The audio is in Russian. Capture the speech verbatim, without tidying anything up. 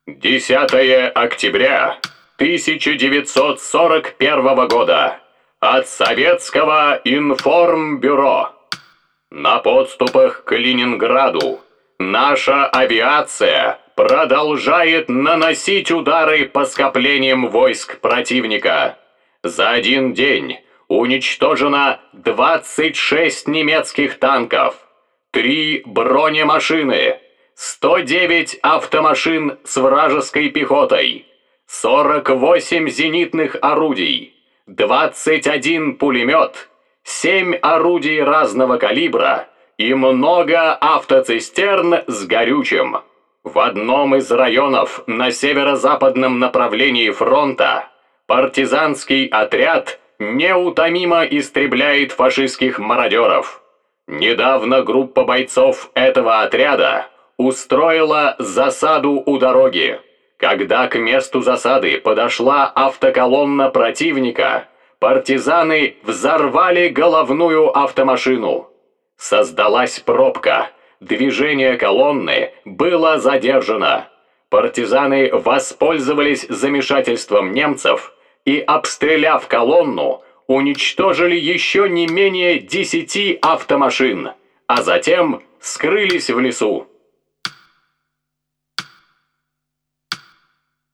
десятое октября тысяча девятьсот сорок первого года. От Советского информбюро. На подступах к Ленинграду наша авиация продолжает наносить удары по скоплениям войск противника. За один день уничтожено двадцать шесть немецких танков, три бронемашины, сто девять автомашин с вражеской пехотой, сорок восемь зенитных орудий, двадцать один пулемет, семь орудий разного калибра и много автоцистерн с горючим. В одном из районов на северо-западном направлении фронта партизанский отряд неутомимо истребляет фашистских мародеров. Недавно группа бойцов этого отряда устроила засаду у дороги. Когда к месту засады подошла автоколонна противника, партизаны взорвали головную автомашину. Создалась пробка. Движение колонны было задержано. Партизаны воспользовались замешательством немцев и, обстреляв колонну, уничтожили еще не менее десяти автомашин, а затем скрылись в лесу.